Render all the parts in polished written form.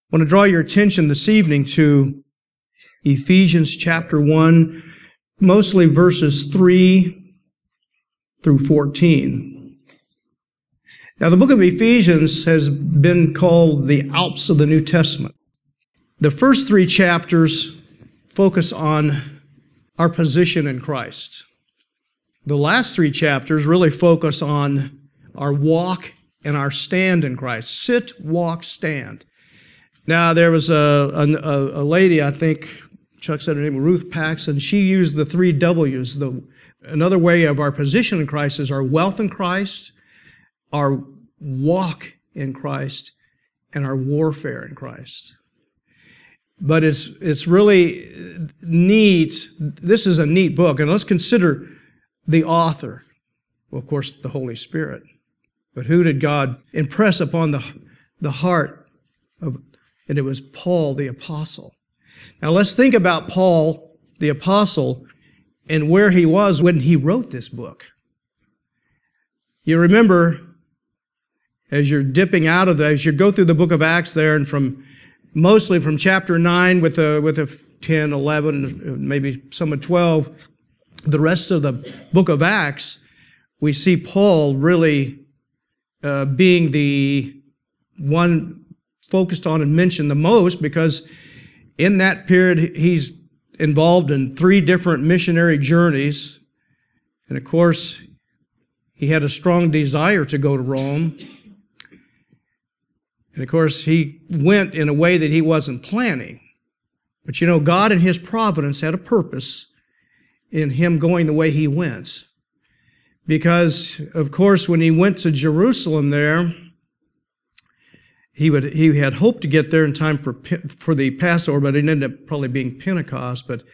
I want to draw your attention this evening to Ephesians chapter 1, mostly verses 3 through 14. Now, the book of Ephesians has been called the Alps of the New Testament. The first 3 chapters focus on our position in Christ. The last 3 chapters really focus on our walk and our stand in Christ. Sit, walk, stand. Now, there was a lady, I think Chuck said her name, Ruth Paxson. She used the 3 W's. Another way of our position in Christ is our wealth in Christ, our walk in Christ, and our warfare in Christ. But it's really neat. This is a neat book, and let's consider the author. Well, of course, the Holy Spirit. But who did God impress upon the heart of? And it was Paul the Apostle. Now let's think about Paul the Apostle and where he was when he wrote this book. You remember, as you're dipping out of as you go through the book of Acts there, and mostly from chapter 9 with a 10, 11, maybe some of 12, the rest of the book of Acts, we see Paul really being the one focused on and mentioned the most, because in that period he's involved in 3 different missionary journeys. And of course, he had a strong desire to go to Rome. And of course, he went in a way that he wasn't planning. But you know, God in His providence had a purpose in him going the way he went. Because, of course, when he went to Jerusalem there, he had hoped to get there in time for the Passover, but it ended up probably being Pentecost. But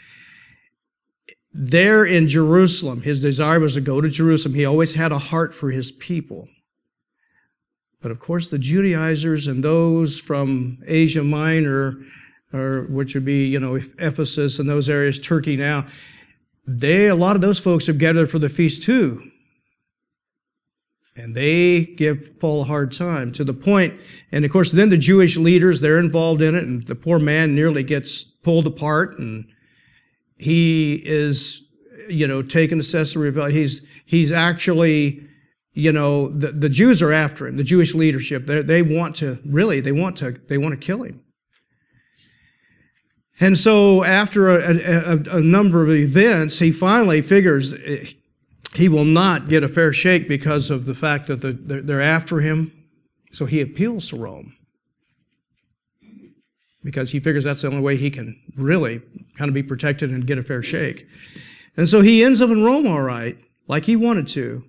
there in Jerusalem, his desire was to go to Jerusalem. He always had a heart for his people. But of course, the Judaizers and those from Asia Minor, or which would be, Ephesus and those areas, Turkey now, a lot of those folks have gathered for the feast too. And they give Paul a hard time, to the point, and of course then the Jewish leaders, they're involved in it, and the poor man nearly gets pulled apart, and he is, taken to Caesarea. He's actually, the Jews are after him, the Jewish leadership. They want to kill him. And so after a number of events, he finally figures he will not get a fair shake because of the fact that they're after him. So he appeals to Rome, because he figures that's the only way he can really kind of be protected and get a fair shake. And so he ends up in Rome all right, like he wanted to.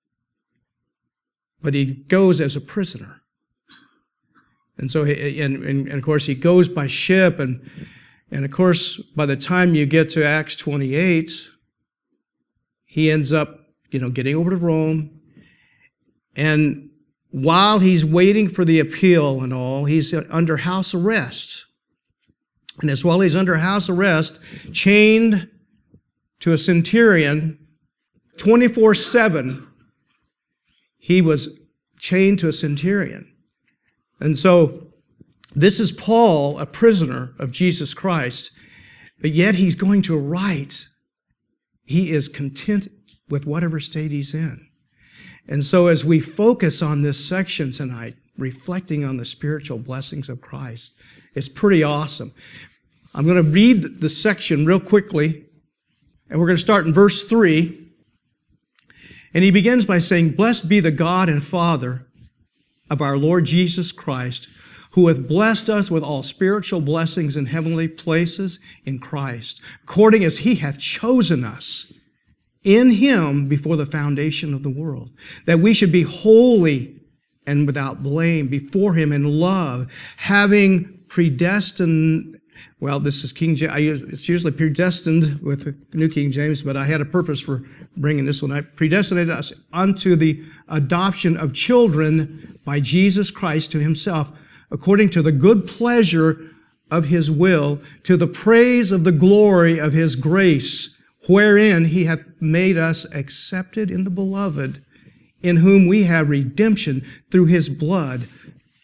But he goes as a prisoner. And so, and of course, he goes by ship. And of course, by the time you get to Acts 28, he ends up, getting over to Rome. And while he's waiting for the appeal and all, he's under house arrest. And as while he's under house arrest, chained to a centurion, 24/7, he was chained to a centurion. And so this is Paul, a prisoner of Jesus Christ, but yet he's going to write. He is content with whatever state he's in. And so as we focus on this section tonight, reflecting on the spiritual blessings of Christ, it's pretty awesome. I'm going to read the section real quickly, and we're going to start in verse 3. And he begins by saying, "Blessed be the God and Father of our Lord Jesus Christ, who hath blessed us with all spiritual blessings in heavenly places in Christ, according as He hath chosen us in Him before the foundation of the world, that we should be holy and without blame before Him in love, having predestined," well, this is King James, it's usually predestined with the New King James, but I had a purpose for bringing this one. "I predestinated us unto the adoption of children by Jesus Christ to Himself, according to the good pleasure of His will, to the praise of the glory of His grace, wherein He hath made us accepted in the Beloved, in whom we have redemption through His blood,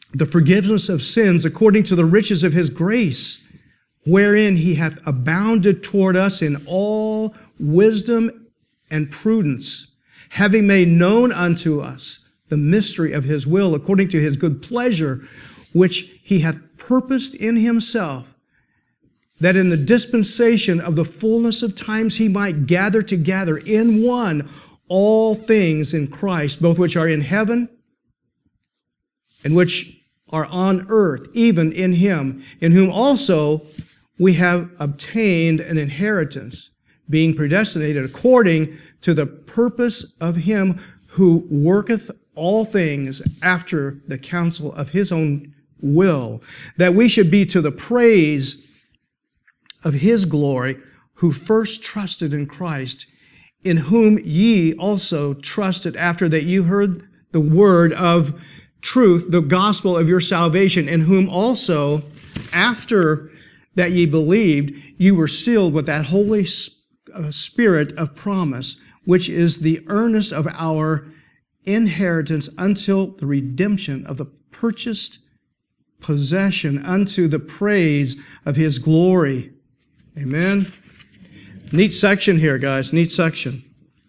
the forgiveness of sins according to the riches of his grace, wherein he hath abounded toward us in all wisdom and prudence, having made known unto us the mystery of his will, according to his good pleasure, which he hath purposed in himself, that in the dispensation of the fullness of times he might gather together in one all things in Christ, both which are in heaven and which are on earth, even in him, in whom also we have obtained an inheritance, being predestinated according to the purpose of him who worketh all things after the counsel of his own will, that we should be to the praise of his glory, who first trusted in Christ, in whom ye also trusted after that you heard the word of truth, the gospel of your salvation, in whom also, after that ye believed, you were sealed with that Holy Spirit of promise, which is the earnest of our inheritance until the redemption of the purchased possession, unto the praise of his glory. Amen. Neat section here, guys. Neat section.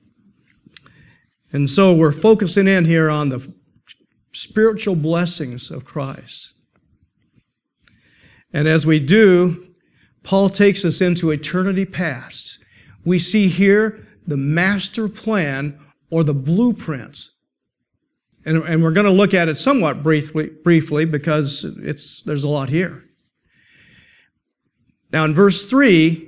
And so we're focusing in here on the spiritual blessings of Christ. And as we do, Paul takes us into eternity past. We see here the master plan or the blueprint. And we're going to look at it somewhat briefly because there's a lot here. Now in verse 3,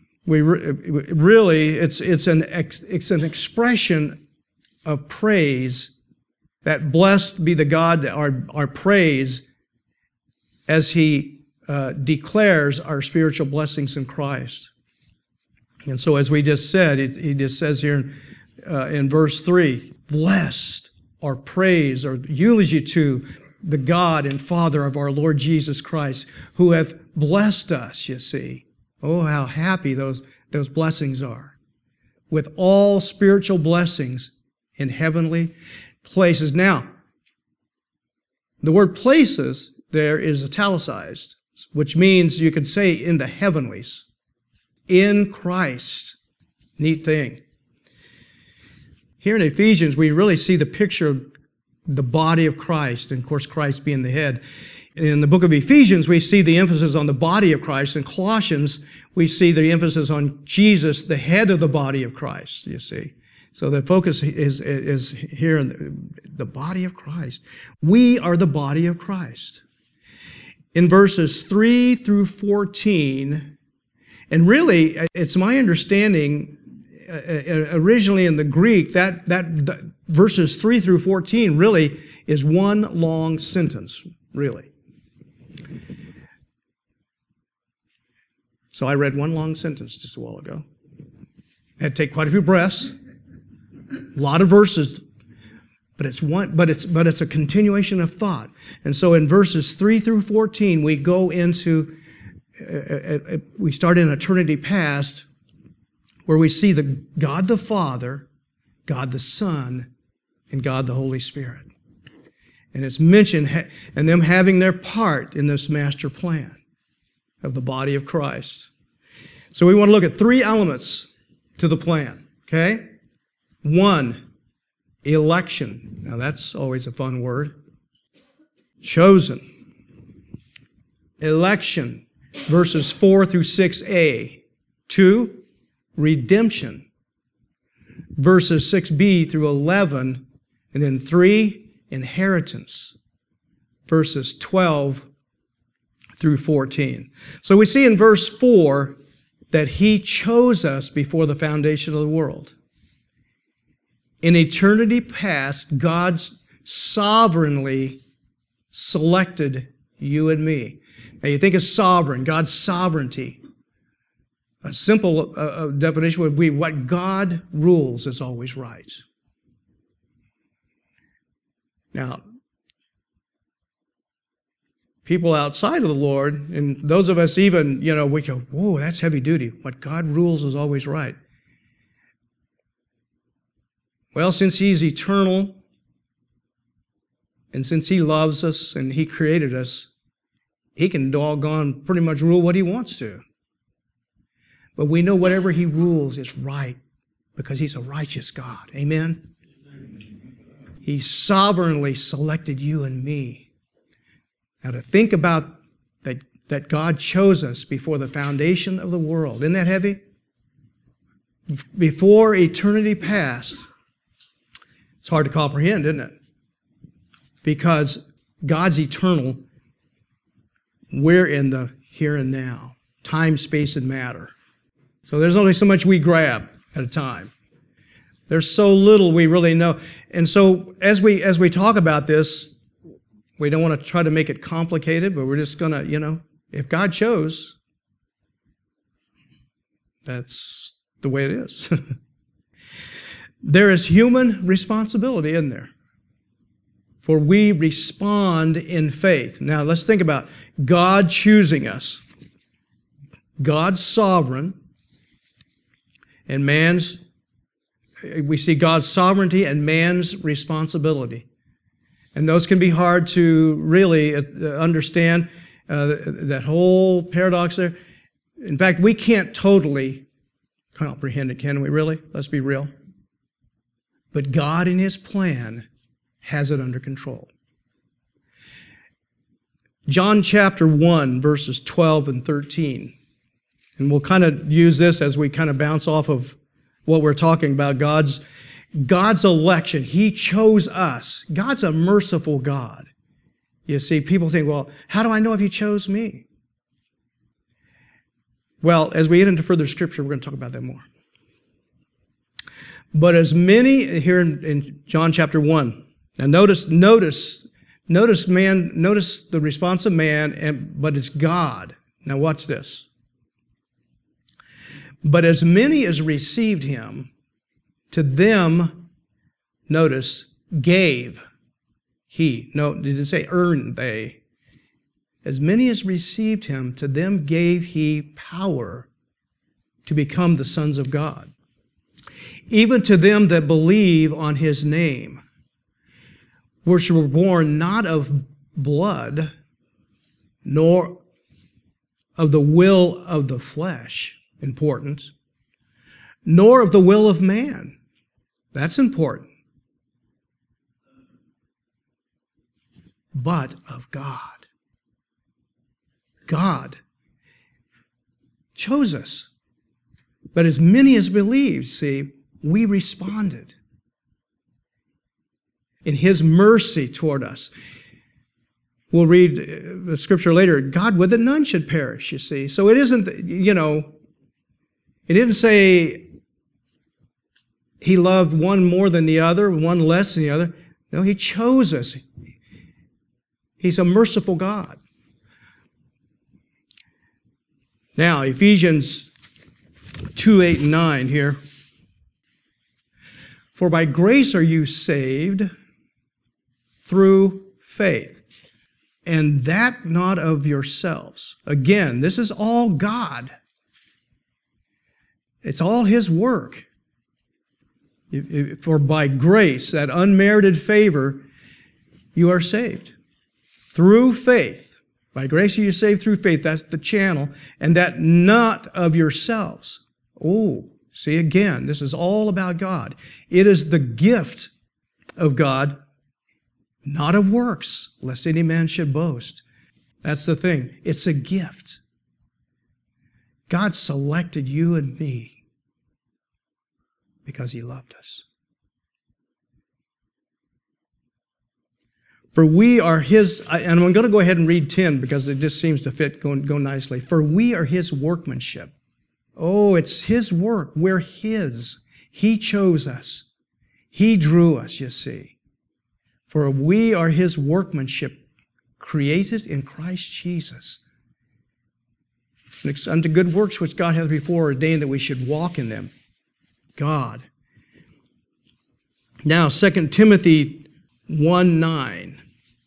it's an expression of praise, that blessed be the God that our praise, as he declares our spiritual blessings in Christ. And so as we just said, he just says here in verse 3, blessed or praise or eulogy to the God and Father of our Lord Jesus Christ, who hath blessed us, you see. Oh, how happy those blessings are. With all spiritual blessings in heavenly places. Now, the word places there is italicized, which means you could say in the heavenlies. In Christ. Neat thing. Here in Ephesians, we really see the picture of the body of Christ, and of course Christ being the head. In the book of Ephesians, we see the emphasis on the body of Christ. In Colossians, we see the emphasis on Jesus, the head of the body of Christ, you see. So the focus is here in the body of Christ. We are the body of Christ. In verses 3 through 14, and really, it's my understanding, originally in the Greek, that verses 3 through 14 really is one long sentence, really. So I read one long sentence just a while ago. I had to take quite a few breaths, a lot of verses, but it's a continuation of thought. And so in verses 3 through 14, we go into we start in eternity past, where we see the God the Father, God the Son, and God the Holy Spirit. And it's mentioned, and them having their part in this master plan of the body of Christ. So we want to look at three elements to the plan, okay? 1, election. Now that's always a fun word. Chosen. Election. Verses 4 through 6a. 2, redemption. Verses 6b through 11. And then 3, inheritance. Verses 12 through 14. So we see in verse 4 that he chose us before the foundation of the world. In eternity past, God sovereignly selected you and me. Now you think of sovereign, God's sovereignty. A simple definition would be what God rules is always right. Now, people outside of the Lord, and those of us even, we go, whoa, that's heavy duty. What God rules is always right. Well, since He's eternal And since He loves us and He created us, He can doggone pretty much rule what He wants to. But we know whatever He rules is right because He's a righteous God. Amen? He sovereignly selected you and me. Now to think about that God chose us before the foundation of the world. Isn't that heavy? Before eternity passed. It's hard to comprehend, isn't it? Because God's eternal. We're in the here and now. Time, space, and matter. So there's only so much we grab at a time. There's so little we really know. And so as we talk about this, we don't want to try to make it complicated, but we're just going to, if God chose, that's the way it is. There is human responsibility, isn't there? For we respond in faith. Now let's think about God choosing us. God's sovereign and we see God's sovereignty and man's responsibility. And those can be hard to really understand, that whole paradox there. In fact, we can't totally comprehend it, can we really? Let's be real. But God in His plan has it under control. John chapter 1, verses 12 and 13. And we'll kind of use this as we kind of bounce off of what we're talking about, God's election. He chose us. God's a merciful God. You see, people think, well, how do I know if He chose me? Well, as we get into further Scripture, we're going to talk about that more. But as many, here in John chapter 1, now notice the response of man, but it's God. Now watch this. But as many as received Him, to them, notice, gave He. No, it didn't say earned they. As many as received Him, to them gave He power to become the sons of God. Even to them that believe on His name, which were born not of blood, nor of the will of the flesh, important, nor of the will of man. That's important. But of God. God chose us. But as many as believed, see, we responded in His mercy toward us. We'll read the Scripture later. God would that none should perish, you see. So it isn't, it didn't say He loved one more than the other, one less than the other. No, He chose us. He's a merciful God. Now, Ephesians 2, 8, and 9 here. For by grace are you saved through faith, and that not of yourselves. Again, this is all God. It's all His work. For by grace, that unmerited favor, you are saved. Through faith. By grace are you saved through faith. That's the channel. And that not of yourselves. Oh, see again, this is all about God. It is the gift of God, not of works, lest any man should boast. That's the thing. It's a gift. God selected you and me because He loved us. For we are His, and I'm going to go ahead and read 10 because it just seems to go nicely. For we are His workmanship. Oh, it's His work. We're His. He chose us. He drew us, you see. For we are His workmanship, created in Christ Jesus, unto good works which God hath before ordained that we should walk in them. God. Now, 2 Timothy 1:9.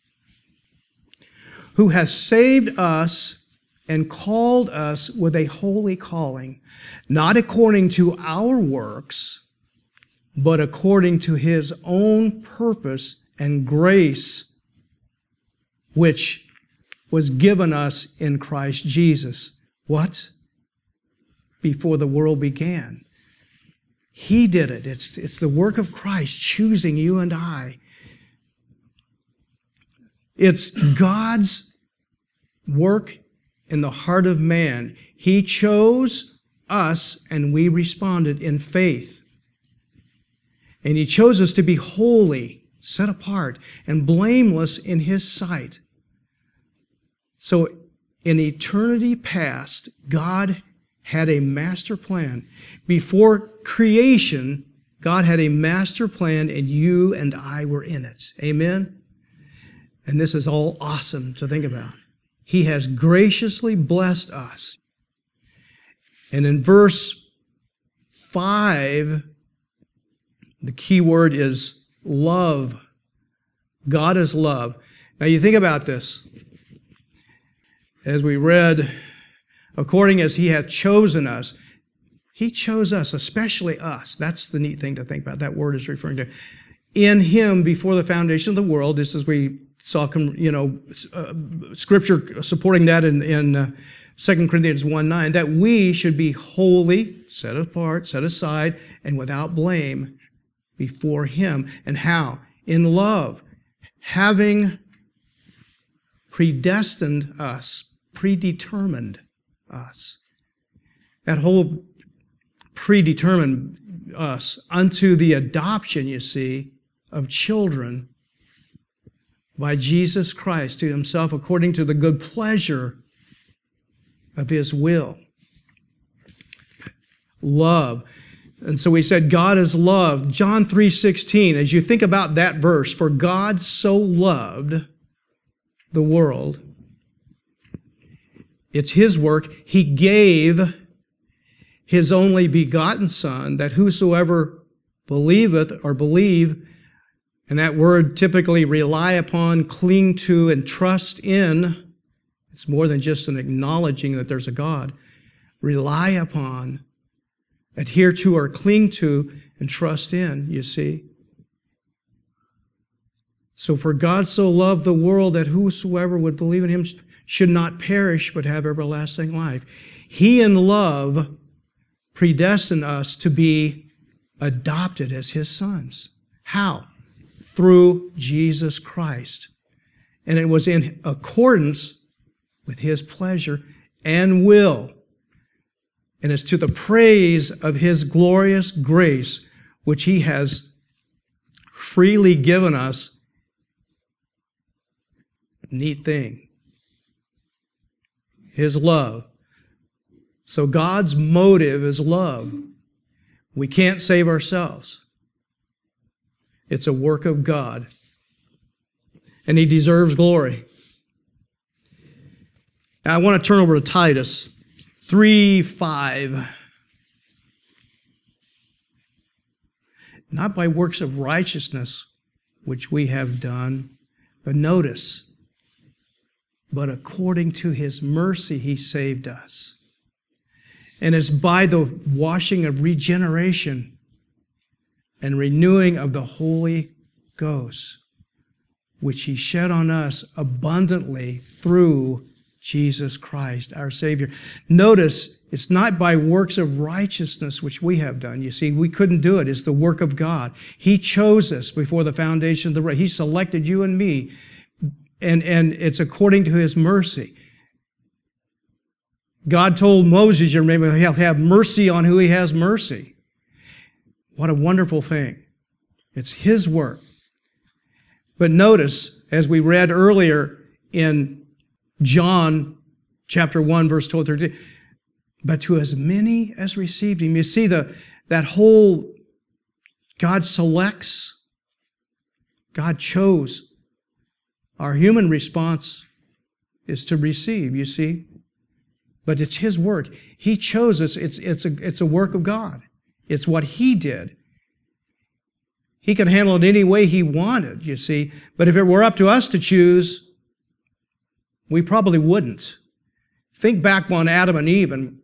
Who has saved us and called us with a holy calling, not according to our works, but according to His own purpose and grace, which was given us in Christ Jesus. What? Before the world began. He did it. It's the work of Christ choosing you and I. It's God's work in the heart of man. He chose us and we responded in faith. And He chose us to be holy, set apart, and blameless in His sight. So in eternity past, God had a master plan. Before creation, God had a master plan, and you and I were in it. Amen? And this is all awesome to think about. He has graciously blessed us. And in verse 5, the key word is love. God is love. Now you think about this. As we read, according as He hath chosen us, He chose us, especially us. That's the neat thing to think about. That word is referring to. In Him, before the foundation of the world, just as we saw, Scripture supporting that in 2 Corinthians 1:9, that we should be holy, set apart, set aside, and without blame before Him. And how? In love, having predetermined us. That whole predetermined us unto the adoption, you see, of children by Jesus Christ to Himself according to the good pleasure of His will. Love. And so we said God is love. John 3:16, as you think about that verse, for God so loved the world, it's His work. He gave His only begotten Son, that whosoever believeth or believe, and that word typically rely upon, cling to, and trust in. It's more than just an acknowledging that there's a God. Rely upon, adhere to, or cling to, and trust in, you see. So for God so loved the world that whosoever would believe in Him should not perish but have everlasting life. He in love predestined us to be adopted as His sons. How? Through Jesus Christ. And it was in accordance with His pleasure and will. And it's to the praise of His glorious grace, which He has freely given us. Neat thing. His love. So God's motive is love. We can't save ourselves. It's a work of God. And He deserves glory. Now I want to turn over to Titus 3:5. Not by works of righteousness which we have done, but notice, but according to His mercy He saved us. And it's by the washing of regeneration and renewing of the Holy Ghost, which He shed on us abundantly through Jesus Christ, our Savior. Notice, it's not by works of righteousness which we have done. You see, we couldn't do it. It's the work of God. He chose us before the foundation of the world. He selected you and me, and it's according to His mercy. God told Moses, you remember, He'll have mercy on who He has mercy. What a wonderful thing. It's His work. But notice, as we read earlier in John chapter 1, verse 12, 13, but to as many as received Him. You see that whole God selects, God chose. Our human response is to receive, you see. But it's His work. He chose us. It's a work of God. It's what He did. He could handle it any way He wanted, you see. But if it were up to us to choose, we probably wouldn't. Think back on Adam and Eve and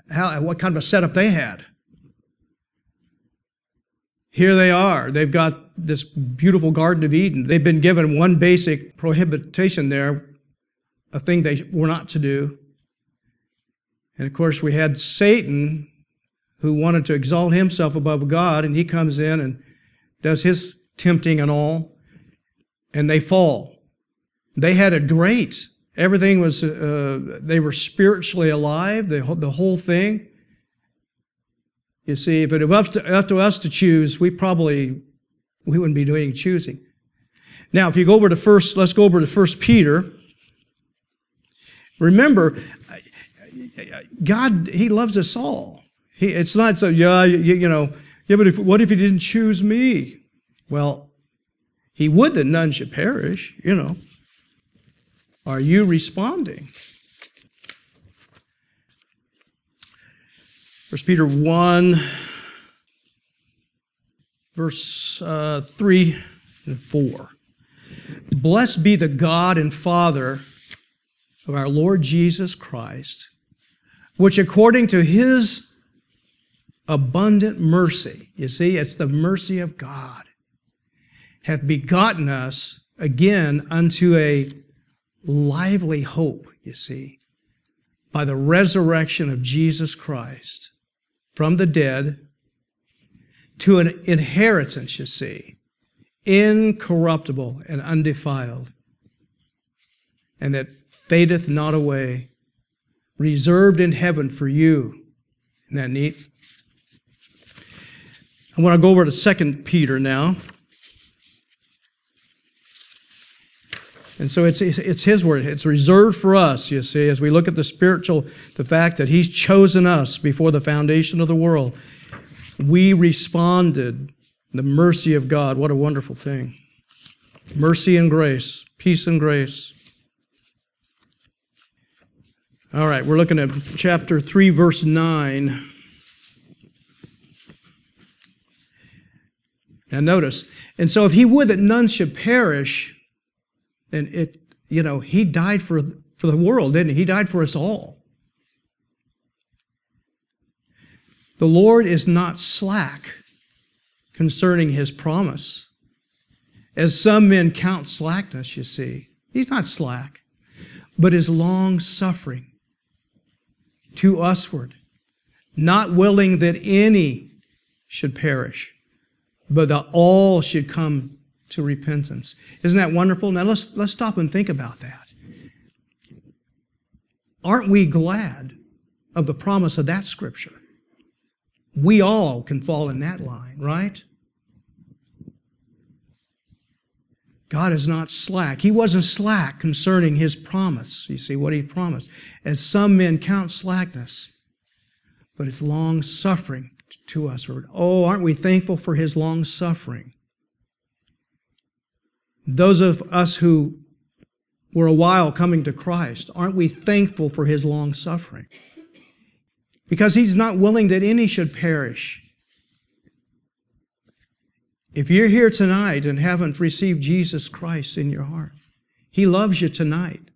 what kind of a setup they had. Here they are. They've got this beautiful Garden of Eden. They've been given one basic prohibition there, a thing they were not to do. And of course, we had Satan, who wanted to exalt himself above God, and he comes in and does his tempting and all, and they fall. They had it great. Everything was, they were spiritually alive, the whole thing. You see, if it was up to us to choose, we wouldn't be doing choosing. Now, if you go over to let's go over to 1 Peter. Remember, God, He loves us all. It's not so, but what if He didn't choose me? Well, He would that none should perish, Are you responding? 1 Peter 1, verse 3 and 4. Blessed be the God and Father of our Lord Jesus Christ, which according to His abundant mercy, you see, it's the mercy of God, hath begotten us again unto a lively hope, you see, by the resurrection of Jesus Christ from the dead, to an inheritance, you see, incorruptible and undefiled, and that fadeth not away, reserved in heaven for you. Isn't that neat? I want to go over to 2 Peter now. And so it's His word. It's reserved for us, you see, as we look at the fact that He's chosen us before the foundation of the world. We responded. The mercy of God, what a wonderful thing. Mercy and grace, peace and grace. All right, we're looking at chapter 3, verse 9. Now notice, and so if He would that none should perish, then He died for the world, didn't He? He died for us all. The Lord is not slack concerning His promise, as some men count slackness, you see. He's not slack, but is long-suffering to usward, not willing that any should perish, but that all should come to repentance. Isn't that wonderful? Now let's stop and think about that. Aren't we glad of the promise of that Scripture? We all can fall in that line, right? God is not slack. He wasn't slack concerning His promise. You see what He promised. As some men count slackness, but it's long-suffering to us. Oh, aren't we thankful for His long-suffering? Those of us who were a while coming to Christ, aren't we thankful for His long-suffering? Because He's not willing that any should perish. If you're here tonight and haven't received Jesus Christ in your heart, He loves you tonight.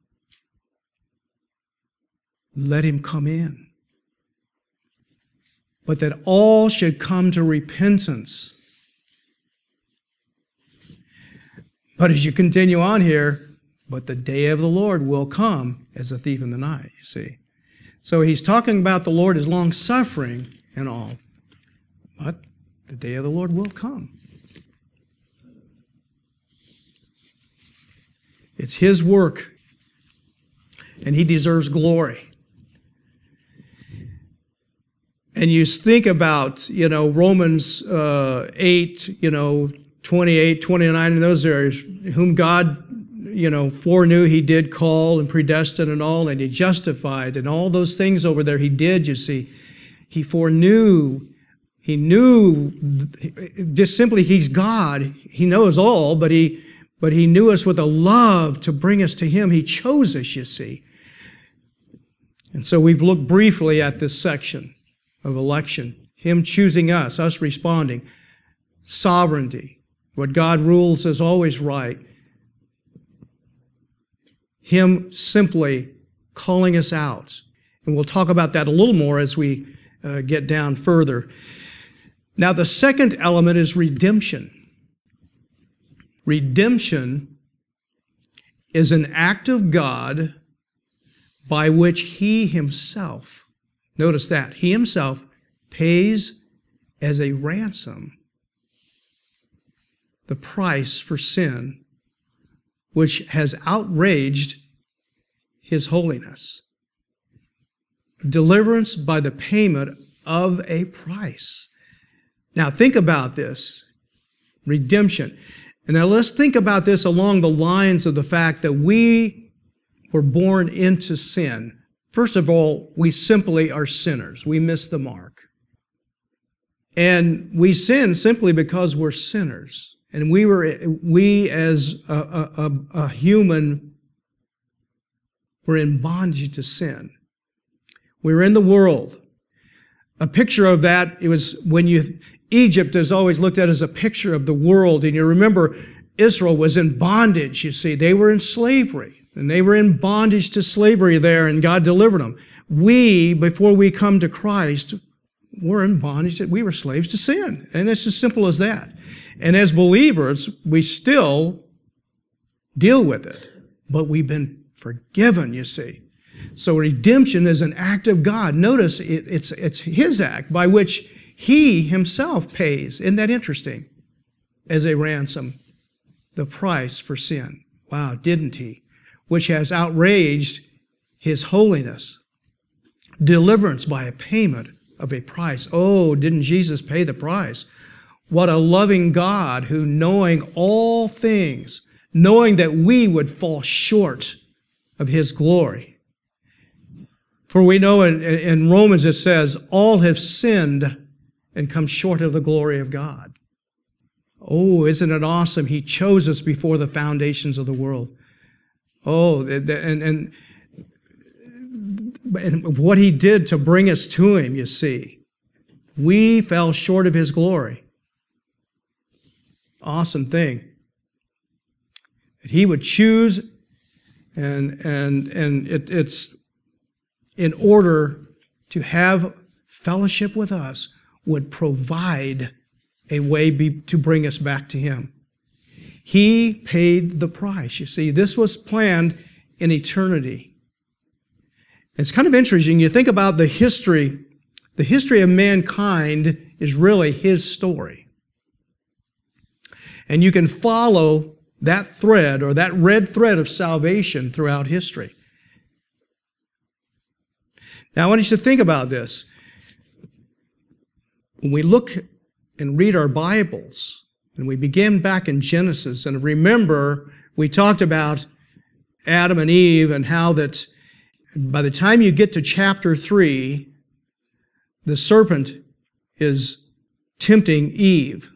Let Him come in. But that all should come to repentance. But as you continue on here, but the day of the Lord will come as a thief in the night, you see. So He's talking about the Lord is long-suffering and all. But the day of the Lord will come. It's His work, and He deserves glory. And you think about, Romans 8, 28, 29, in those areas, whom God, foreknew, He did call and predestined and all, and He justified, and all those things over there He did, you see. He foreknew, He knew, just simply He's God. He knows all, but He knew us with a love to bring us to Him. He chose us, you see. And so we've looked briefly at this section of election. Him choosing us responding. Sovereignty. What God rules is always right. Him simply calling us out. And we'll talk about that a little more as we get down further. Now, the second element is redemption. Redemption is an act of God by which He Himself, notice that, He Himself pays as a ransom the price for sin, which has outraged His holiness. Deliverance by the payment of a price. Now think about this. Redemption. And now let's think about this along the lines of the fact that we were born into sin. First of all, we simply are sinners. We miss the mark. And we sin simply because we're sinners. And we as a human were in bondage to sin. We were in the world. A picture of that, it was Egypt is always looked at as a picture of the world. And you remember Israel was in bondage, you see. They were in slavery. And they were in bondage to slavery there, and God delivered them. We, before we come to Christ, were in bondage. We were slaves to sin. And it's as simple as that. And as believers, we still deal with it. But we've been forgiven, you see. So redemption is an act of God. Notice it's His act by which He Himself pays. Isn't that interesting? As a ransom, the price for sin. Wow, didn't He? Which has outraged His holiness. Deliverance by a payment of a price. Oh, didn't Jesus pay the price? What a loving God who, knowing all things, knowing that we would fall short of His glory. For we know in Romans it says, all have sinned and come short of the glory of God. Oh, isn't it awesome? He chose us before the foundations of the world. Oh, and what He did to bring us to Him, you see. We fell short of His glory. Awesome thing. That He would choose, and it's in order to have fellowship with us, would provide a way to bring us back to Him. He paid the price. You see, this was planned in eternity. It's kind of interesting. You think about the history of mankind is really His story. And you can follow that thread or that red thread of salvation throughout history. Now, I want you to think about this. When we look and read our Bibles, and we begin back in Genesis, and remember, we talked about Adam and Eve and how that by the time you get to chapter 3, the serpent is tempting Eve.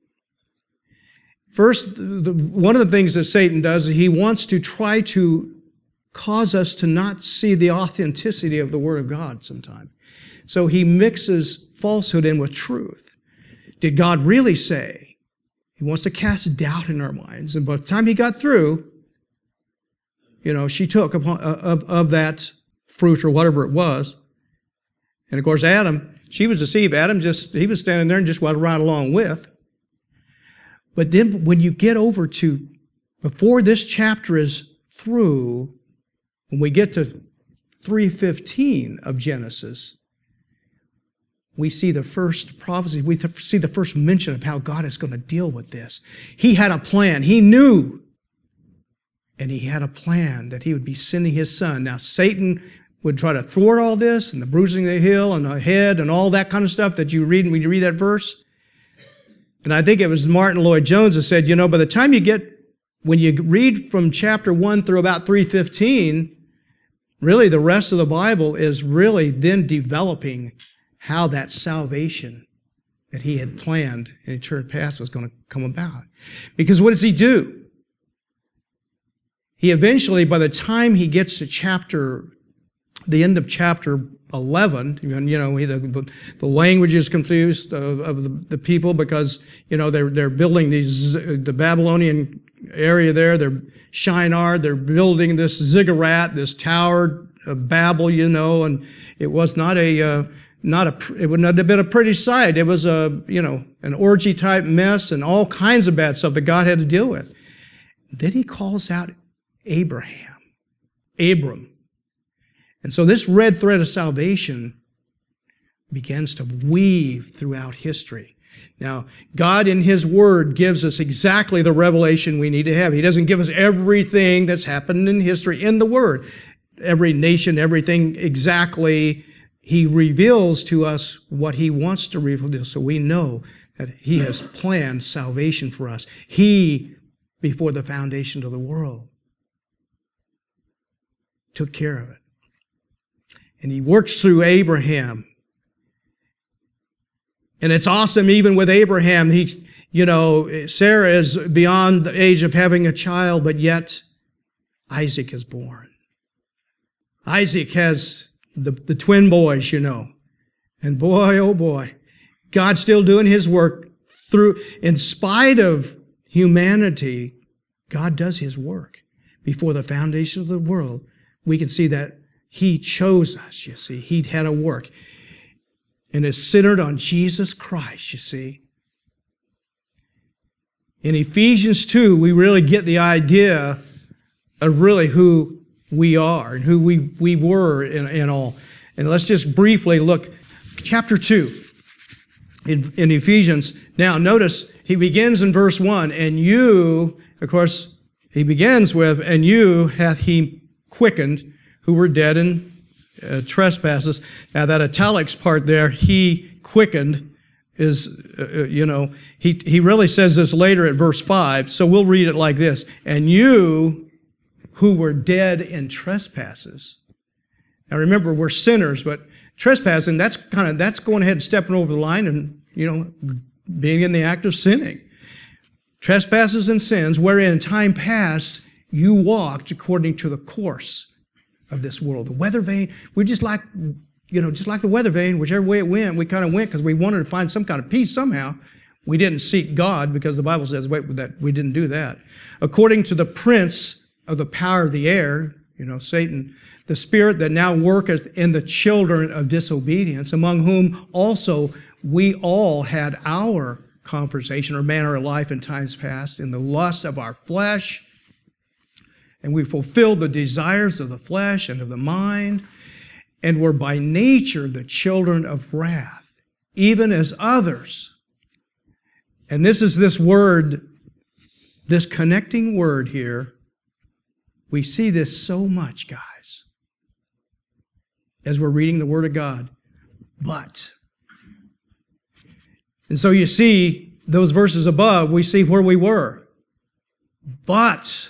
First, one of the things that Satan does is he wants to try to cause us to not see the authenticity of the Word of God sometime. So he mixes falsehood in with truth. Did God really say? He wants to cast doubt in our minds. And by the time he got through, she took of that fruit or whatever it was. And of course, Adam, she was deceived. Adam he was standing there and just went right along with. But then when you get over to, before this chapter is through, when we get to 3:15 of Genesis, we see the first prophecy, we see the first mention of how God is going to deal with this. He had a plan. He knew. And He had a plan that He would be sending His Son. Now, Satan would try to thwart all this, and the bruising of the heel, and the head, and all that kind of stuff that you read when you read that verse. And I think it was Martin Lloyd-Jones that said, by the time when you read from chapter 1 through about 3:15, really the rest of the Bible is really then developing how that salvation that He had planned in eternity past was going to come about. Because what does He do? He eventually, by the time he gets to the end of chapter 11, the language is confused of the people because, they're building the Babylonian area there, they're Shinar, they're building this ziggurat, this tower of Babel, and it was not it would not have been a pretty sight. It was an orgy type mess and all kinds of bad stuff that God had to deal with. Then he calls out Abram. And so this red thread of salvation begins to weave throughout history. Now, God in His Word gives us exactly the revelation we need to have. He doesn't give us everything that's happened in history in the Word. Every nation, everything exactly. He reveals to us what He wants to reveal so we know that He has planned salvation for us. He, before the foundation of the world, took care of it. And He works through Abraham. And it's awesome even with Abraham. Sarah is beyond the age of having a child, but yet Isaac is born. Isaac has the twin boys, And boy, oh boy, God's still doing His work in spite of humanity, God does His work. Before the foundation of the world, we can see that He chose us, you see. He had a work. And it's centered on Jesus Christ, you see. In Ephesians 2, we really get the idea of really who we are and who we were in all. And let's just briefly look. Chapter 2 in Ephesians. Now, notice he begins in verse 1. And you, of course, he begins with, and you hath He quickened who were dead in trespasses. Now, that italics part there, He quickened, is, he really says this later at verse 5. So we'll read it like this. And you who were dead in trespasses. Now remember, we're sinners, but trespassing, that's going ahead and stepping over the line and, being in the act of sinning. Trespasses and sins, wherein in time past you walked according to the course of this world. The weather vane, we're just like the weather vane, whichever way it went, we kind of went because we wanted to find some kind of peace somehow. We didn't seek God because the Bible says, that we didn't do that. According to the prince of the power of the air, Satan, the spirit that now worketh in the children of disobedience, among whom also we all had our conversation or manner of life in times past, in the lust of our flesh, and we fulfilled the desires of the flesh and of the mind, and were by nature the children of wrath, even as others. And this is this word, this connecting word here. We see this so much, guys, as we're reading the Word of God. But. And so you see, those verses above, we see where we were. But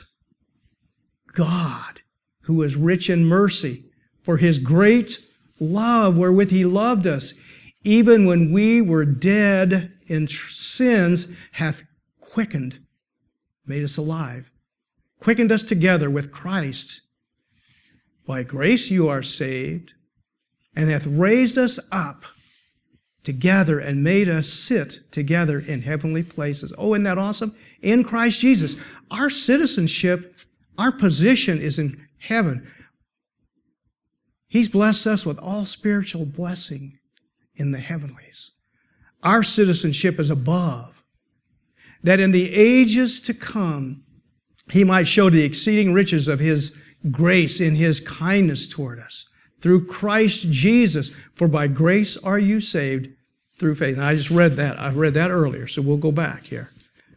God, who is rich in mercy, for His great love wherewith He loved us, even when we were dead in sins, hath quickened, made us alive, quickened us together with Christ. By grace you are saved, and hath raised us up together and made us sit together in heavenly places. Oh, isn't that awesome? In Christ Jesus. Our citizenship, our position is in heaven. He's blessed us with all spiritual blessing in the heavenlies. Our citizenship is above, that in the ages to come, He might show the exceeding riches of His grace in His kindness toward us, through Christ Jesus. For by grace are you saved through faith. And I just read that. I read that earlier, so we'll go back here.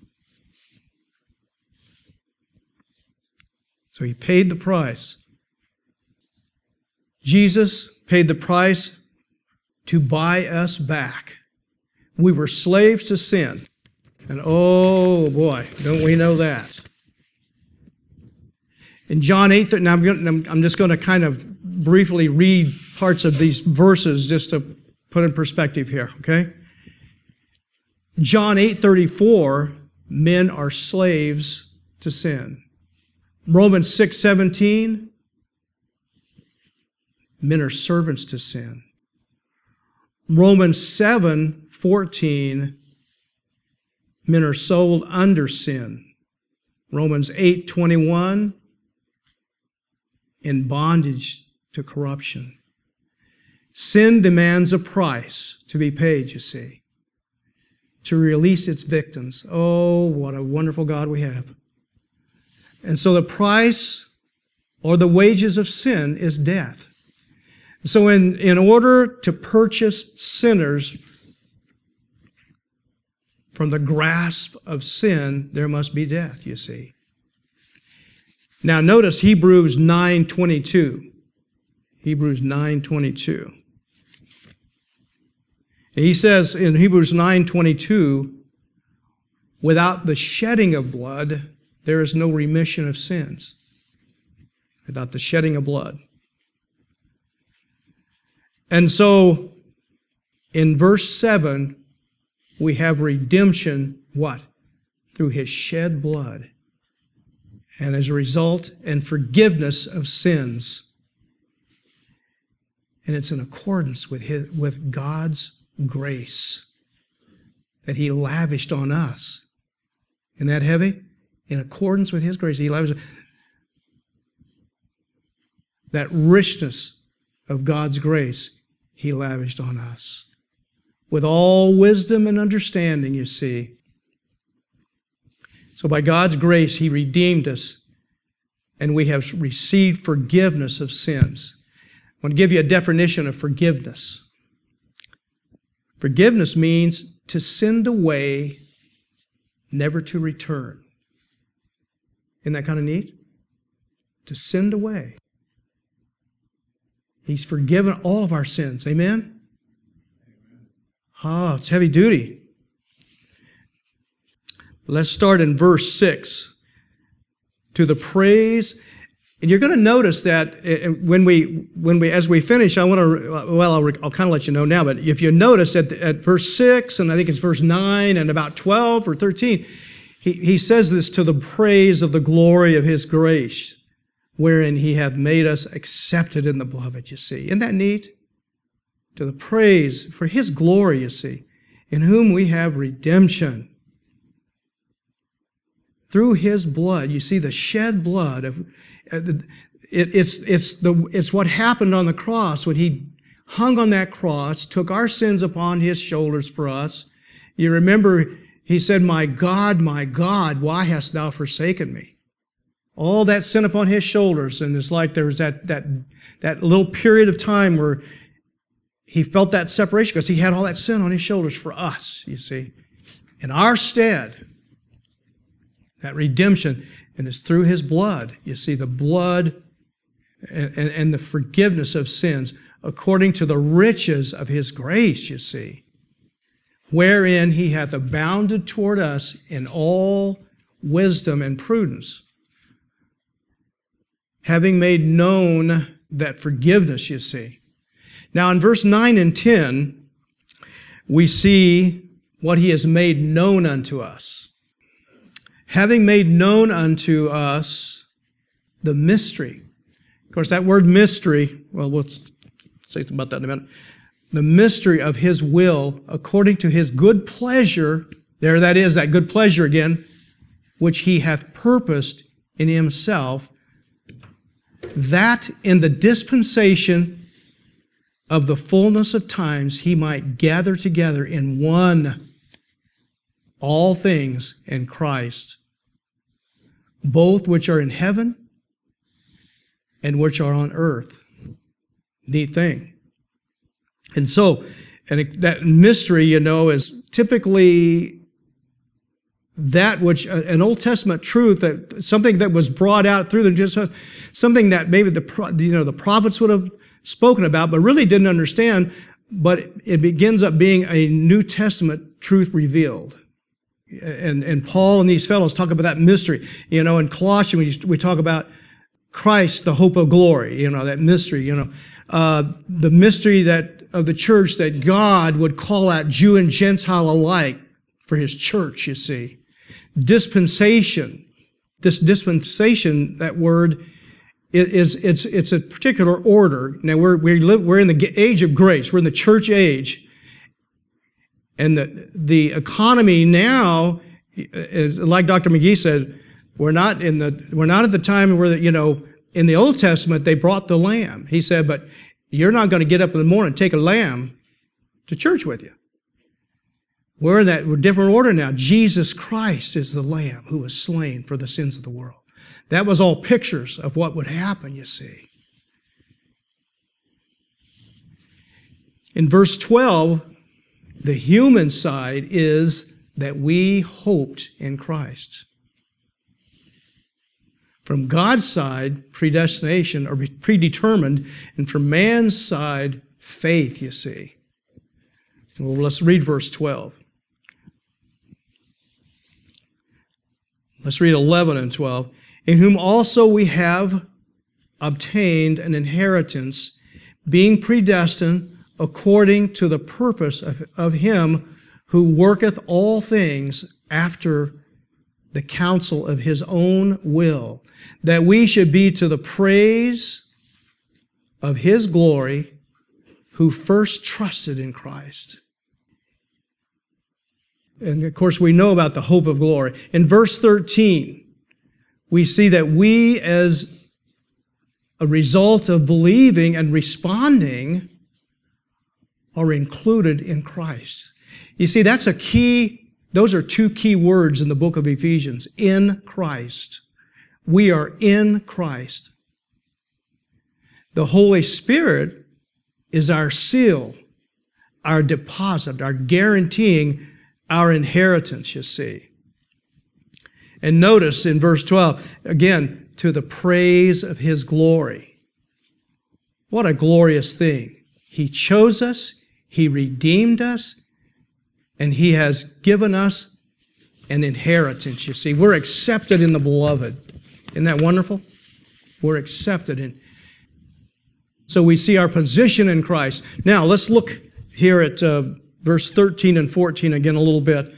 So He paid the price. Jesus paid the price to buy us back. We were slaves to sin. And oh boy, don't we know that. In John 8, now I'm just going to kind of briefly read parts of these verses just to put in perspective here, okay? John 8:34, men are slaves to sin. Romans 6:17, men are servants to sin. Romans 7:14, men are sold under sin. Romans 8:21, in bondage to corruption. Sin demands a price to be paid, you see, to release its victims. Oh, what a wonderful God we have. And so the price or the wages of sin is death. So in order to purchase sinners from the grasp of sin, there must be death, you see. Now notice Hebrews 9:22. Hebrews 9:22. He says in Hebrews 9:22, without the shedding of blood, there is no remission of sins. Without the shedding of blood. And so, in verse 7, we have redemption, what? Through His shed blood. And as a result, and forgiveness of sins. And it's in accordance with God's grace that He lavished on us. Isn't that heavy? In accordance with His grace, He lavished. That richness of God's grace He lavished on us. With all wisdom and understanding, you see. So by God's grace, He redeemed us, and we have received forgiveness of sins. I want to give you a definition of forgiveness. Forgiveness means to send away, never to return. Isn't that kind of neat? To send away. He's forgiven all of our sins. Amen? Ah, it's heavy duty. Let's start in verse 6. To the praise. And you're going to notice that as we finish, I want to, I'll kind of let you know now, but if you notice at verse 6, and I think it's verse 9, and about 12 or 13, he says this, to the praise of the glory of His grace, wherein He hath made us accepted in the beloved, you see. Isn't that neat? To the praise for His glory, you see, in whom we have redemption. Through His blood, you see, the shed blood of it's what happened on the cross when He hung on that cross, took our sins upon His shoulders for us. You remember He said, my God, why hast Thou forsaken me? All that sin upon His shoulders, and it's like there was that little period of time where He felt that separation because He had all that sin on His shoulders for us, you see. In our stead, that redemption, and it's through His blood. You see, the blood and the forgiveness of sins according to the riches of His grace, you see, wherein He hath abounded toward us in all wisdom and prudence, having made known that forgiveness, you see. Now in verse 9 and 10, we see what He has made known unto us. Having made known unto us the mystery. Of course, that word mystery, well, we'll say about that in a minute. The mystery of His will, according to His good pleasure, there that is, that good pleasure again, which He hath purposed in Himself, that in the dispensation of the fullness of times He might gather together in one all things in Christ, both which are in heaven and which are on earth. Neat thing. And so, that mystery, you know, is typically that which, an Old Testament truth, that something that was brought out through them, just something that maybe the prophets would have spoken about, but really didn't understand, but it begins up being a New Testament truth revealed. And Paul and these fellows talk about that mystery. You know, in Colossians, we talk about Christ, the hope of glory, you know, that mystery, you know. The mystery of the church that God would call out Jew and Gentile alike for His church, you see. Dispensation. This dispensation, that word, it's a particular order. Now, we're in the age of grace. We're in the church age. And the economy now, is, like Dr. McGee said, we're not at the time where, you know, in the Old Testament they brought the lamb. He said, but You're not going to get up in the morning and take a lamb to church with you. We're in that different order now. Jesus Christ is the Lamb who was slain for the sins of the world. That was all pictures of what would happen, you see. In verse 12, the human side is that we hoped in Christ. From God's side, predestination or predetermined, and from man's side, faith, you see. Well, let's read verse 12. Let's read 11 and 12. In whom also we have obtained an inheritance, being predestined according to the purpose of him who worketh all things after the counsel of his own will, that we should be to the praise of his glory, who first trusted in Christ. And of course, we know about the hope of glory. In verse 13, we see that we, as a result of believing and responding, are included in Christ. You see, that's a key, those are two key words in the book of Ephesians. In Christ. We are in Christ. The Holy Spirit is our seal, our deposit, our guaranteeing our inheritance, you see. And notice in verse 12, again, to the praise of his glory. What a glorious thing. He chose us, he redeemed us, and he has given us an inheritance, you see. We're accepted in the beloved. Isn't that wonderful? We're accepted in. So we see our position in Christ. Now, let's look here at verse 13 and 14 again a little bit.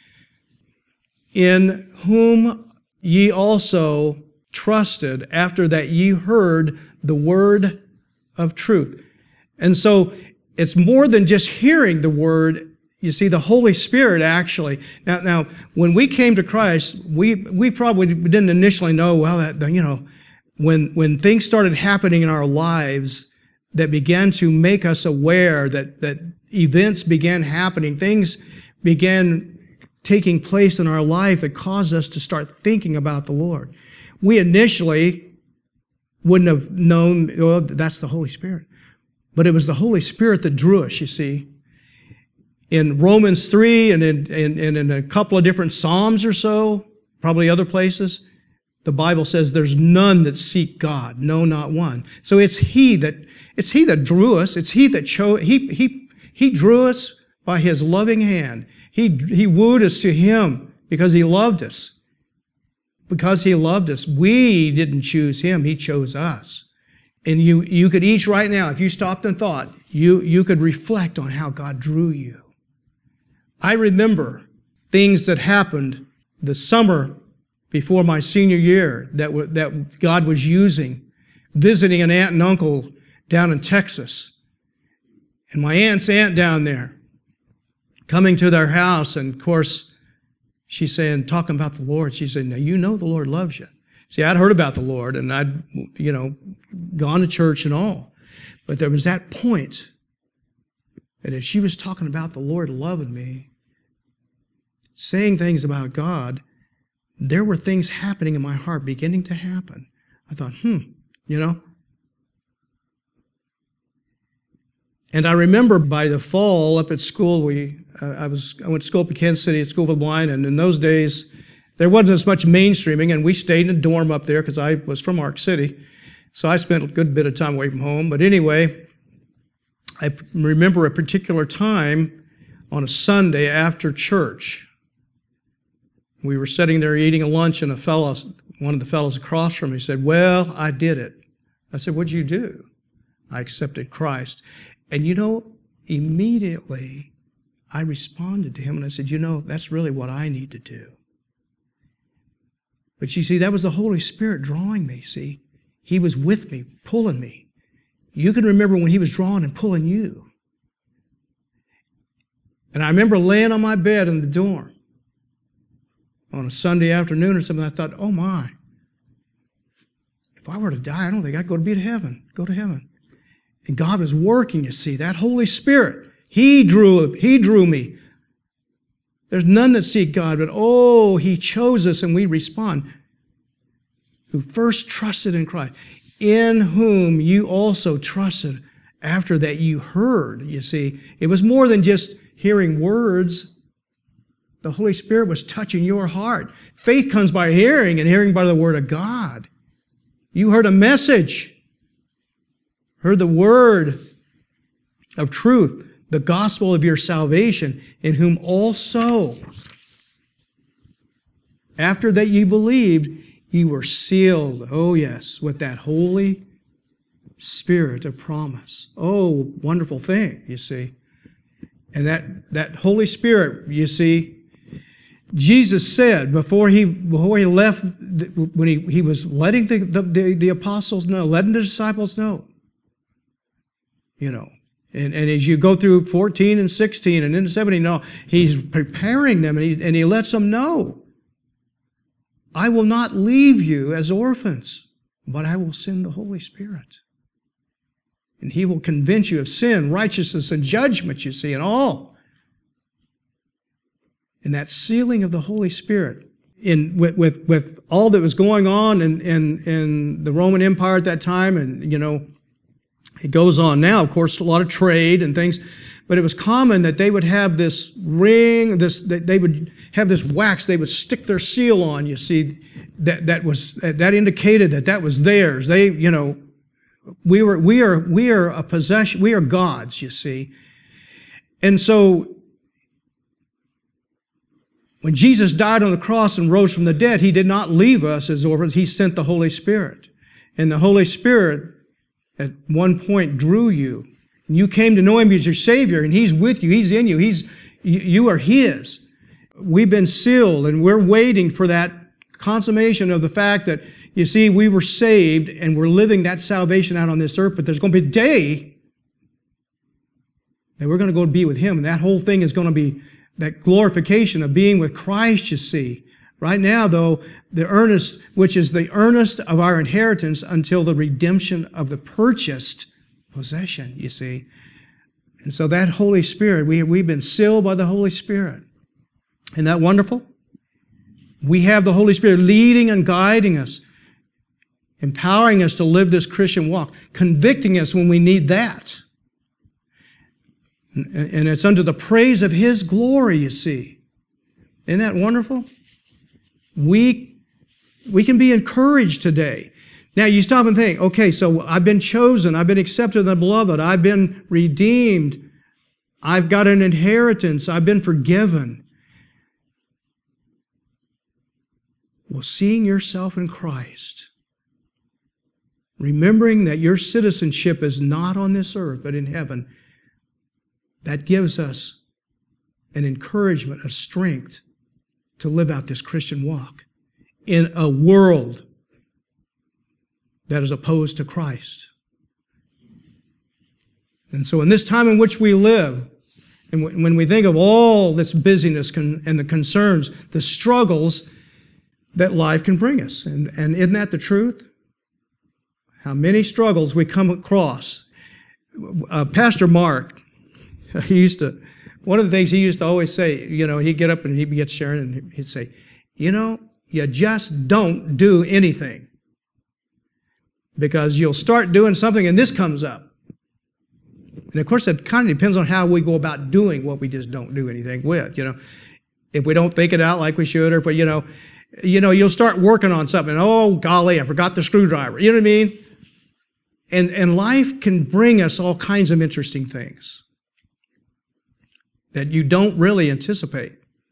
In whom ye also trusted, after that ye heard the word of truth. And so it's more than just hearing the word. You see, the Holy Spirit actually. Now, when we came to Christ, we probably didn't initially know, well, that, you know, when things started happening in our lives that began to make us aware that events began happening, things began taking place in our life that caused us to start thinking about the Lord. We initially wouldn't have known, well, that's the Holy Spirit. But it was the Holy Spirit that drew us, you see. In Romans 3 and in a couple of different Psalms or so, probably other places, the Bible says there's none that seek God, no, not one. So it's He that drew us. It's He that chose. He drew us by His loving hand. He wooed us to Him because He loved us. Because He loved us, we didn't choose Him. He chose us. And you could each right now, if you stopped and thought, you could reflect on how God drew you. I remember things that happened the summer before my senior year that God was using, visiting an aunt and uncle down in Texas. And my aunt's aunt down there, coming to their house, and of course, she's saying, talking about the Lord, she said, now you know the Lord loves you. See, I'd heard about the Lord, and I'd, gone to church and all. But there was that point that as she was talking about the Lord loving me, saying things about God, there were things happening in my heart, beginning to happen. I thought, And I remember by the fall up at school, I went to school up in Kansas City at School for the Blind, and in those days, there wasn't as much mainstreaming, and we stayed in a dorm up there because I was from Ark City. So I spent a good bit of time away from home. But anyway, I remember a particular time on a Sunday after church. We were sitting there eating a lunch, and one of the fellows across from me said, well, I did it. I said, what'd you do? I accepted Christ. And immediately I responded to him and I said, that's really what I need to do. But you see, that was the Holy Spirit drawing me, see. He was with me, pulling me. You can remember when He was drawing and pulling you. And I remember laying on my bed in the dorm on a Sunday afternoon or something. I thought, oh my, if I were to die, I don't think I'd go to heaven. And God was working, you see. That Holy Spirit, He drew me. There's none that seek God, but He chose us and we respond. Who first trusted in Christ, in whom you also trusted after that you heard, you see. It was more than just hearing words. The Holy Spirit was touching your heart. Faith comes by hearing, and hearing by the Word of God. You heard a message, heard the word of truth, the gospel of your salvation, in whom also, after that you believed, you were sealed, oh yes, with that Holy Spirit of promise. Oh, wonderful thing, you see. And that Holy Spirit, you see, Jesus said before he left, when he was letting the apostles know, letting the disciples know, you know, and as you go through 14 and 16 and into 17, no, He's preparing them and he lets them know, I will not leave you as orphans, but I will send the Holy Spirit. And He will convince you of sin, righteousness, and judgment, you see, and all. And that sealing of the Holy Spirit with all that was going on in the Roman Empire at that time, and, you know, it goes on now, of course, a lot of trade and things, but it was common that they would have this ring, they would have this wax they would stick their seal on, you see, that indicated that was theirs. They, you know, we are a possession, we are God's, you see. And so when Jesus died on the cross and rose from the dead, He did not leave us as orphans. He sent the Holy Spirit. And the Holy Spirit at one point drew you. And you came to know Him as your Savior, and He's with you. He's in you. You are His. We've been sealed, and we're waiting for that consummation of the fact that, you see, we were saved, and we're living that salvation out on this earth, but there's going to be a day that we're going to go be with Him, and that whole thing is going to be that glorification of being with Christ, you see. Right now, though, which is the earnest of our inheritance until the redemption of the purchased possession, you see. And so that Holy Spirit, we've been sealed by the Holy Spirit. Isn't that wonderful? We have the Holy Spirit leading and guiding us, empowering us to live this Christian walk, convicting us when we need that. And it's unto the praise of His glory, you see. Isn't that wonderful? We can be encouraged today. Now you stop and think, okay, so I've been chosen, I've been accepted in the beloved, I've been redeemed, I've got an inheritance, I've been forgiven. Well, seeing yourself in Christ, remembering that your citizenship is not on this earth, but in heaven, that gives us an encouragement, a strength to live out this Christian walk in a world that is opposed to Christ. And so in this time in which we live, and when we think of all this busyness and the concerns, the struggles that life can bring us, and isn't that the truth? How many struggles we come across. Pastor Mark, one of the things he used to always say, you know, he'd get up and he'd get sharing and he'd say, you know, you just don't do anything. Because you'll start doing something and this comes up. And of course, it kind of depends on how we go about doing what we just don't do anything with, you know. If we don't think it out like we should, or if we, you know, you'll start working on something. Oh, golly, I forgot the screwdriver. You know what I mean? And life can bring us all kinds of interesting things that you don't really anticipate.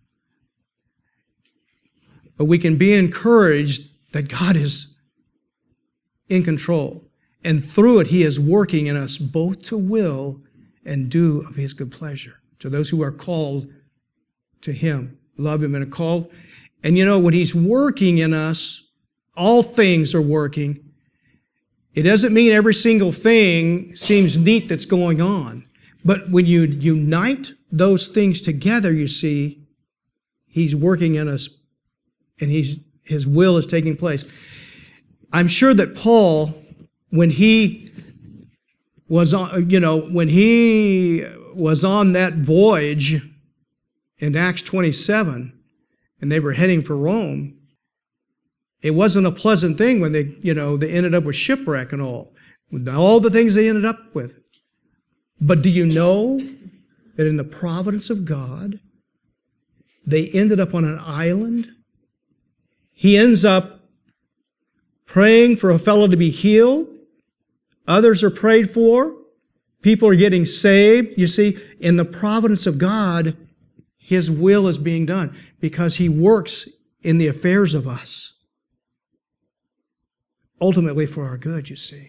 But we can be encouraged that God is in control. And through it, He is working in us both to will and do of His good pleasure. To those who are called to Him, love Him and are called. And you know, when He's working in us, all things are working. It doesn't mean every single thing seems neat that's going on. But when you unite those things together, you see, He's working in us and His will is taking place. I'm sure that Paul, when he was on, when he was on that voyage in Acts 27, and they were heading for Rome, it wasn't a pleasant thing when they ended up with shipwreck and all the things they ended up with. But do you know that in the providence of God, they ended up on an island? He ends up praying for a fellow to be healed. Others are prayed for. People are getting saved. You see, in the providence of God, His will is being done because He works in the affairs of us. Ultimately for our good, you see.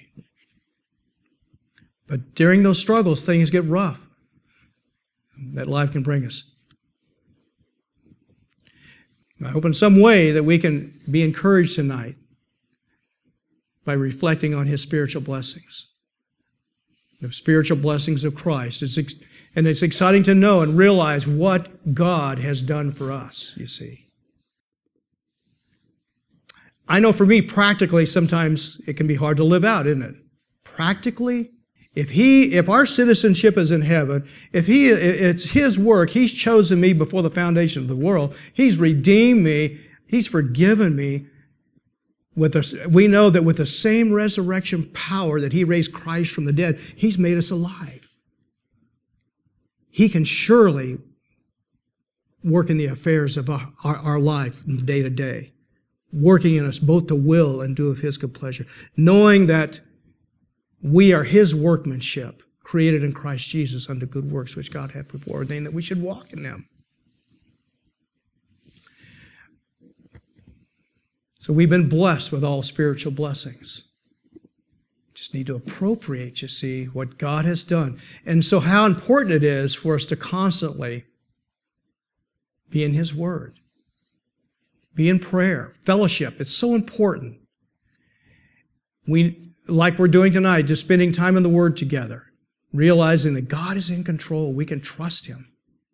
But during those struggles, things get rough that life can bring us. I hope in some way that we can be encouraged tonight by reflecting on His spiritual blessings, the spiritual blessings of Christ. And it's exciting to know and realize what God has done for us, you see. I know for me, practically, sometimes it can be hard to live out, isn't it? Practically, if our citizenship is in heaven, it's His work, He's chosen me before the foundation of the world, He's redeemed me, He's forgiven me. We know that with the same resurrection power that He raised Christ from the dead, He's made us alive. He can surely work in the affairs of our life from day to day, working in us both to will and do of His good pleasure, knowing that we are His workmanship, created in Christ Jesus unto good works, which God hath before ordained that we should walk in them. So we've been blessed with all spiritual blessings. Just need to appropriate, you see, what God has done. And so how important it is for us to constantly be in His Word, be in prayer, fellowship. It's so important. Like we're doing tonight, just spending time in the Word together, realizing that God is in control. We can trust Him.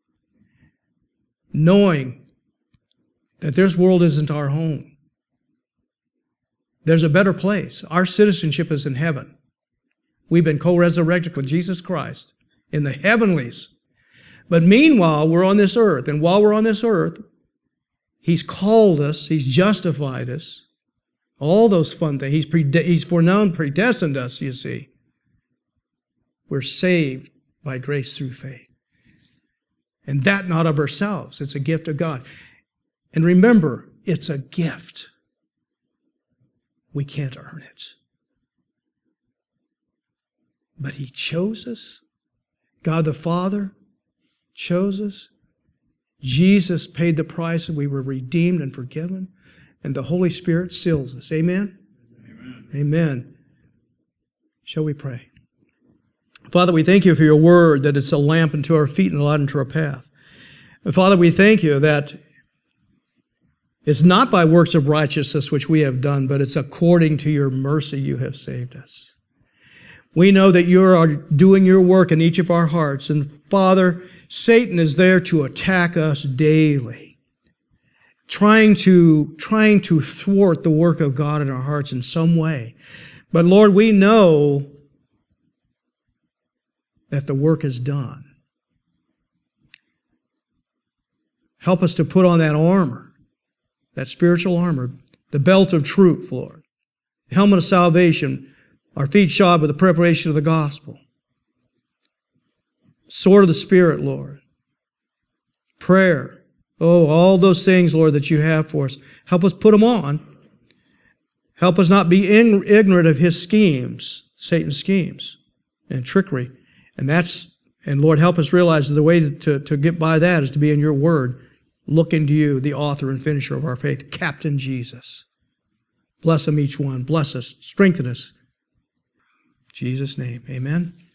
Knowing that this world isn't our home. There's a better place. Our citizenship is in heaven. We've been co-resurrected with Jesus Christ in the heavenlies. But meanwhile, we're on this earth. And while we're on this earth, He's called us. He's justified us. All those fun things. He's foreknown, predestined us, you see. We're saved by grace through faith. And that not of ourselves. It's a gift of God. And remember, it's a gift. We can't earn it. But He chose us. God the Father chose us. Jesus paid the price and we were redeemed and forgiven. And the Holy Spirit seals us. Amen? Amen. Amen. Shall we pray? Father, we thank You for Your Word, that it's a lamp unto our feet and a light unto our path. And Father, we thank You that it's not by works of righteousness which we have done, but it's according to Your mercy You have saved us. We know that You are doing Your work in each of our hearts. And Father, Satan is there to attack us daily, trying to thwart the work of God in our hearts in some way. But Lord, we know that the work is done. Help us to put on that armor, that spiritual armor, the belt of truth, Lord, the helmet of salvation, our feet shod with the preparation of the gospel, sword of the Spirit, Lord, prayer. Oh, all those things, Lord, that You have for us. Help us put them on. Help us not be ignorant of his schemes, Satan's schemes and trickery. And Lord, help us realize that the way to get by that is to be in Your Word, looking to You, the author and finisher of our faith, Captain Jesus. Bless them each one. Bless us. Strengthen us. In Jesus' name, amen.